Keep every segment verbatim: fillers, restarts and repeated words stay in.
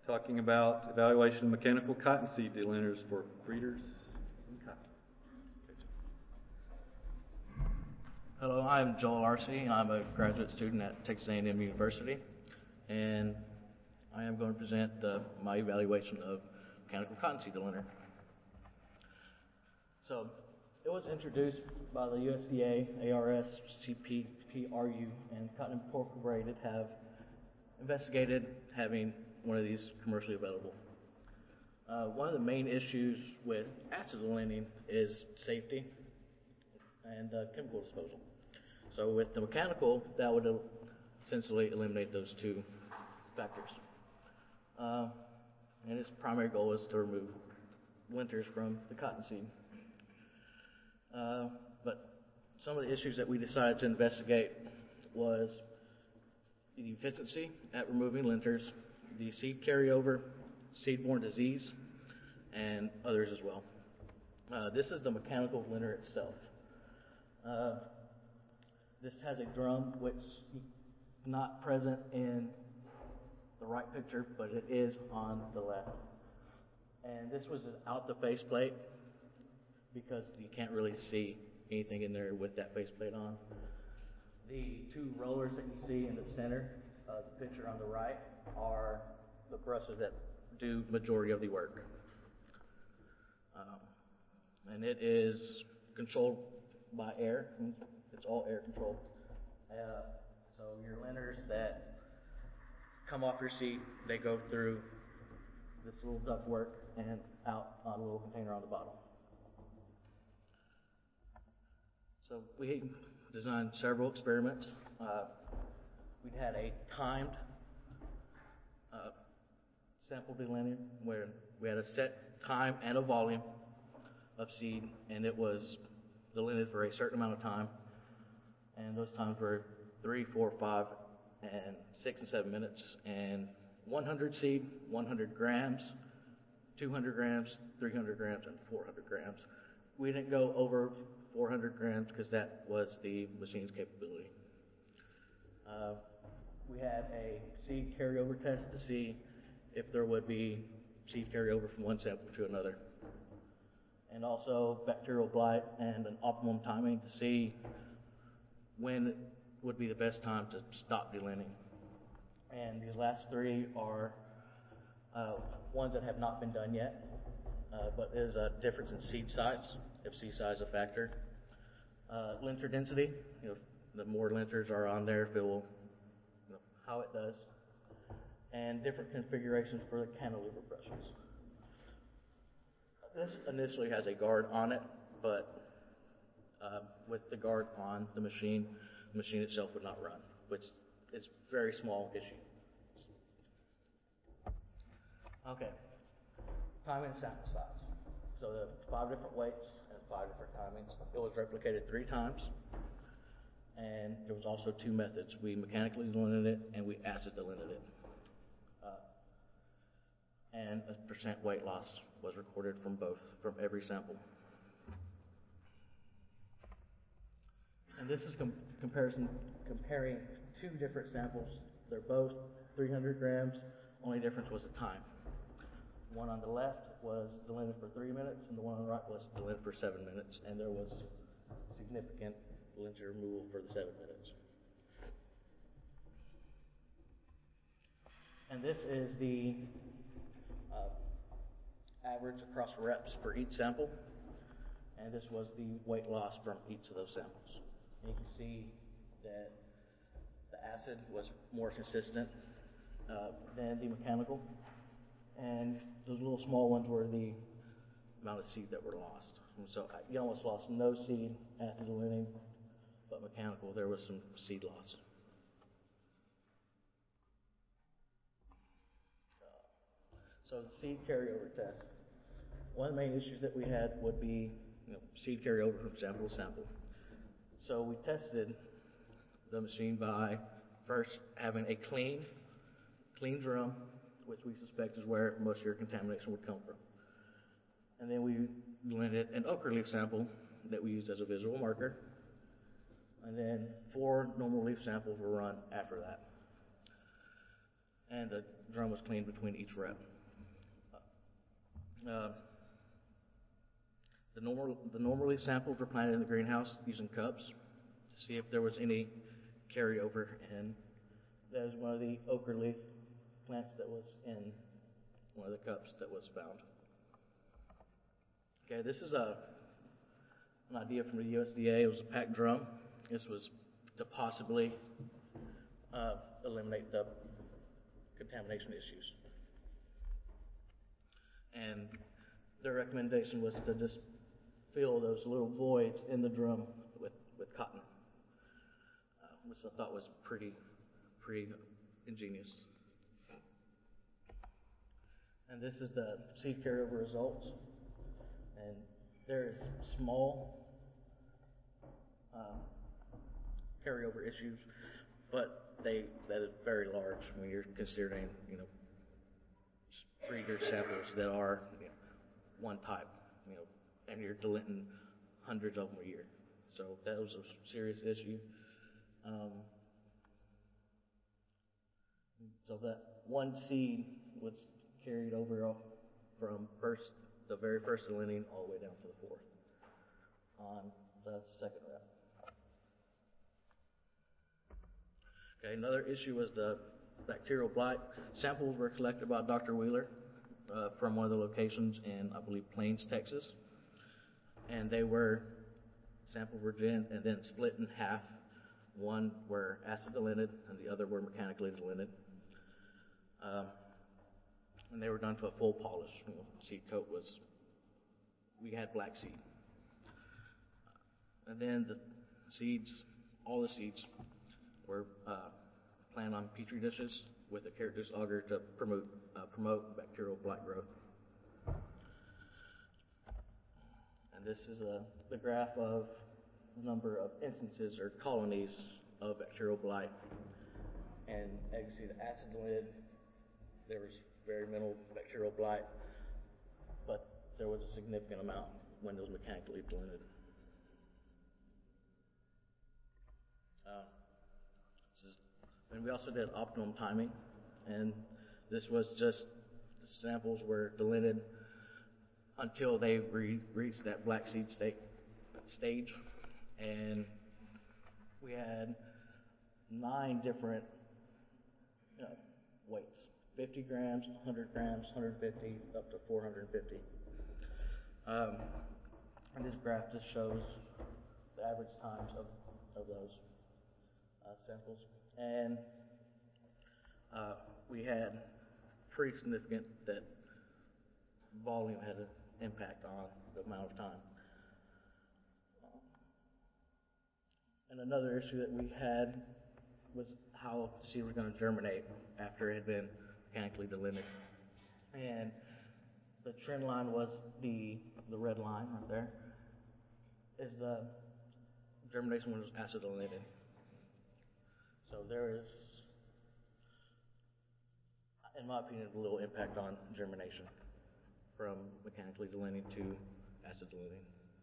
talking about evaluation of mechanical cottonseed delineators for breeders and cotton. Hello, I'm Joel Arce, and I'm a graduate student at Texas A and M University, and I am going to present uh, my evaluation of mechanical cottonseed delineator. So, it was introduced by the U S D A, A R S, C P P R U, and Cotton Incorporated have investigated having one of these commercially available. Uh, one of the main issues with acid delineating is safety and uh, chemical disposal. So with the mechanical, that would essentially eliminate those two factors. Uh, and its primary goal is to remove linters from the cottonseed. Uh, but some of the issues that we decided to investigate was the efficiency at removing linters, the seed carryover, seed-borne disease, and others as well. Uh, this is the mechanical linter itself. Uh, this has a drum which is not present in the right picture, but it is on the left. And this was out the faceplate because you can't really see anything in there with that faceplate on. The two rollers that you see in the center of the picture on the right are the brushes that do majority of the work. Um, and it is controlled by air. It's all air controlled. Uh, so your linters that come off your seat, they go through this little ductwork and out on a little container on the bottom. So we designed several experiments. Uh, we had a timed uh, sample delineator where we had a set time and a volume of seed, and it was delineated for a certain amount of time. And those times were three, four, five, and six and seven minutes. And one hundred seed, one hundred grams, two hundred grams, three hundred grams, and four hundred grams. We didn't go over four hundred grams because that was the machine's capability. Uh, we had a seed carryover test to see if there would be seed carryover from one sample to another. And also bacterial blight and an optimum timing to see when would be the best time to stop delineating. And these last three are uh, ones that have not been done yet, uh, but there's a difference in seed size, if seed size is a factor. Uh, linter density, you know, the more linters are on there, if it will, you know, how it does. And different configurations for the cantilever brushes. This initially has a guard on it, but uh, with the guard on the machine, the machine itself would not run, which is a very small issue. Okay, time and sample size. So the five different weights and five different timings. It was replicated three times, and there was also two methods. We mechanically delineated it, and we acid delineated it. Uh, and a percent weight loss was recorded from both, from every sample. And this is com comparison comparing two different samples. They're both three hundred grams. Only difference was the time. One on the left was delineated for three minutes, and the one on the right was delineated for seven minutes. And there was significant linter removal for the seven minutes. And this is the uh, average across reps for each sample, and this was the weight loss from each of those samples. And you can see that the acid was more consistent uh, than the mechanical, and those little small ones were the amount of seed that were lost. And so you almost lost no seed acid delineating, but mechanical there was some seed loss. So the seed carryover test. One of the main issues that we had would be, you know, seed carryover from sample to sample. So we tested the machine by first having a clean, clean drum, which we suspect is where most of your contamination would come from. And then we blended an ochre leaf sample that we used as a visual marker. And then four normal leaf samples were run after that. and the drum was cleaned between each rep. Uh, the, normal, the normally samples were planted in the greenhouse using cups to see if there was any carryover, and that is one of the ochre leaf plants that was in one of the cups that was found. Okay, this is a, an idea from the U S D A. It was a packed drum. This was to possibly uh, eliminate the contamination issues. And their recommendation was to just fill those little voids in the drum with, with cotton, uh, which I thought was pretty, pretty ingenious. And this is the seed carryover results. And there is small uh, carryover issues, but they that is very large when you're considering, you know, breeder samples that are, you know, one type, you know, and you're deleting hundreds of them a year. So that was a serious issue. Um, so that one seed was carried over from first, the very first delineating all the way down to the fourth on the second rep. Okay, another issue was the bacterial blight. Samples were collected by Doctor Wheeler uh, from one of the locations in, I believe, Plains, Texas. And they were, samples were then, and then split in half. One were acid delinted and the other were mechanically delinted. Um, and they were done to a full polish. You know, seed coat was, we had black seed. Uh, and then the seeds, all the seeds were uh, planted on petri dishes with a carrot juice agar to promote, uh, promote bacterial blight growth. And this is a, the graph of the number of instances or colonies of bacterial blight. And as you see, the acid lid, there was very minimal bacterial blight, but there was a significant amount when it was mechanically delinted. Uh, this is, and we also did optimum timing, and this was just the samples were delinted until they re- reached that black seed sta- stage, and we had nine different you know, weights. fifty grams, one hundred grams, one hundred fifty, up to four hundred fifty. Um, and this graph just shows the average times of, of those uh, samples. And uh, we had pretty significant that volume had an impact on the amount of time. And another issue that we had was how the seed was going to germinate after it had been mechanically delinted. And the trend line was the the red line right there, is the germination when it was acid delinted. So there is, in my opinion, a little impact on germination from mechanically delinting to acid delinting.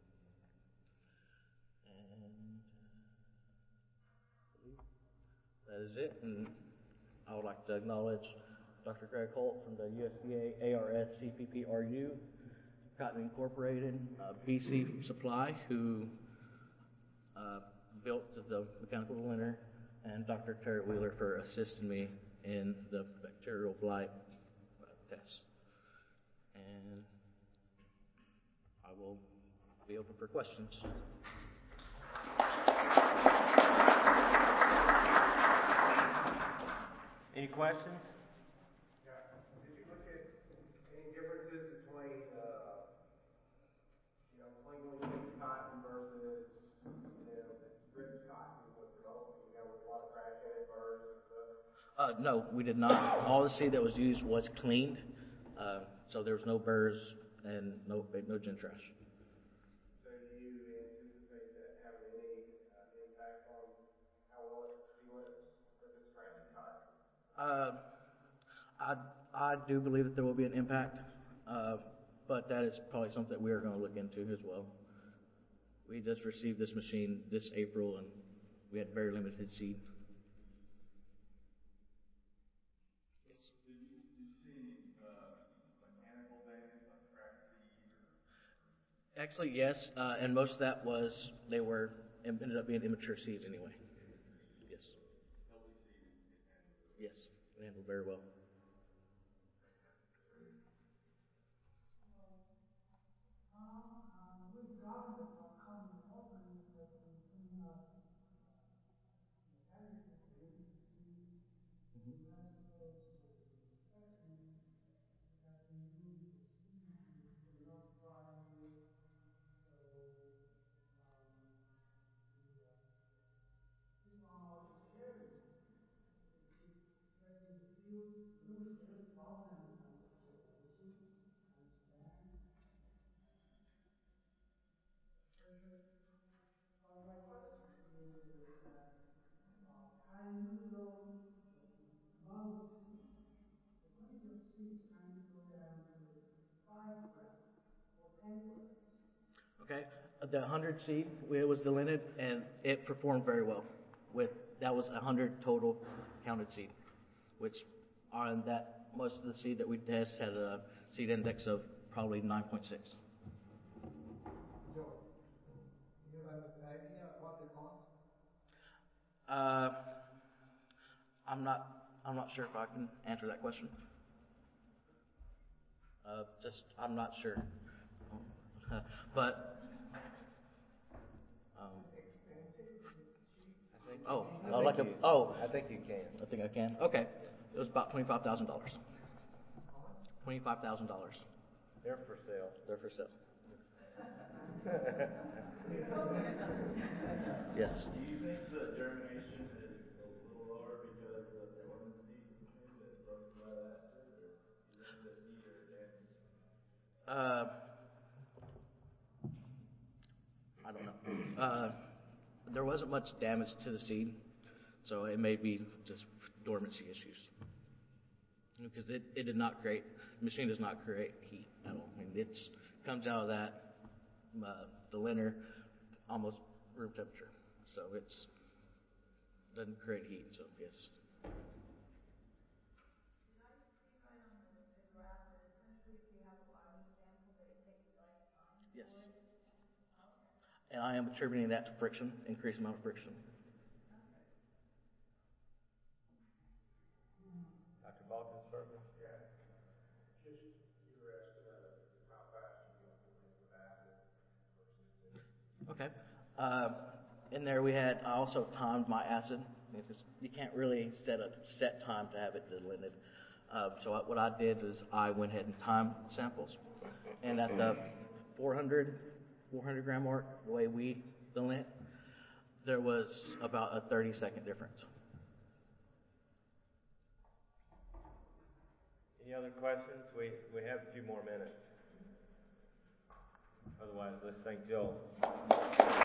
And that is it. And I would like to acknowledge Doctor Greg Holt from the U S D A A R S C P P R U, Cotton Incorporated, uh, B C Supply, who uh, built the mechanical delinter, and Doctor Terry Wheeler for assisting me in the bacterial blight uh, test. And I will be open for questions. Any questions? Yeah. Did you look at any differences between, uh, you know, clean leaf cotton versus, you know, rich cotton with developing, you know, with a lot of trash in it, birds and stuff? Uh, no, we did not. All the seed that was used was cleaned, uh, so there was no burrs and no no gin trash. So do you anticipate that having any uh, impact on how well it develops with its trashy cotton? Uh, I I do believe that there will be an impact, uh, but that is probably something that we are going to look into as well. We just received this machine this April, and we had very limited seed. Yes, Actually, yes, uh, and most of that was, they were, ended up being immature seeds anyway. Yes. Yes, they handled very well. Okay, the one hundred seed, it was delinted, and it performed very well. With that was one hundred total counted seed, which on that most of the seed that we test had a seed index of probably nine point six. Joe, do you have an idea what the cost? Uh, I'm not I'm not sure if I can answer that question. Uh, just I'm not sure, but. Um, I think, Oh, I uh, think like a you, oh, I think you can. I think I can. Okay, it was about twenty five thousand dollars. Twenty five thousand dollars. They're for sale. They're for sale. Yes. Do you think the germination is a little lower because of the dormant seed machine that broke the lead acid, or do you think the seed are damaged? Uh, I don't know. Uh, there wasn't much damage to the seed, so it may be just dormancy issues. Because it, it did not create, the machine does not create heat at all. I mean, it comes out of that, uh, the linter, almost room temperature. So it's, doesn't create heat, so yes. Did I see right on the, the graph that essentially if you have a body sample that it takes less time Yes. for it? Okay. And I am attributing that to friction, increased amount of friction. Doctor Balkensberger? Yeah, just your estimate of how fast you get dealing with acid versus. Okay. Uh, in there we had, I also timed my acid, because you can't really set a set time to have it delinted. Uh, so what I did is I went ahead and timed samples. And at the four hundred, four hundred gram mark, the way we delint, there was about a thirty second difference. Any other questions? We, we have a few more minutes. Otherwise, let's thank Joe.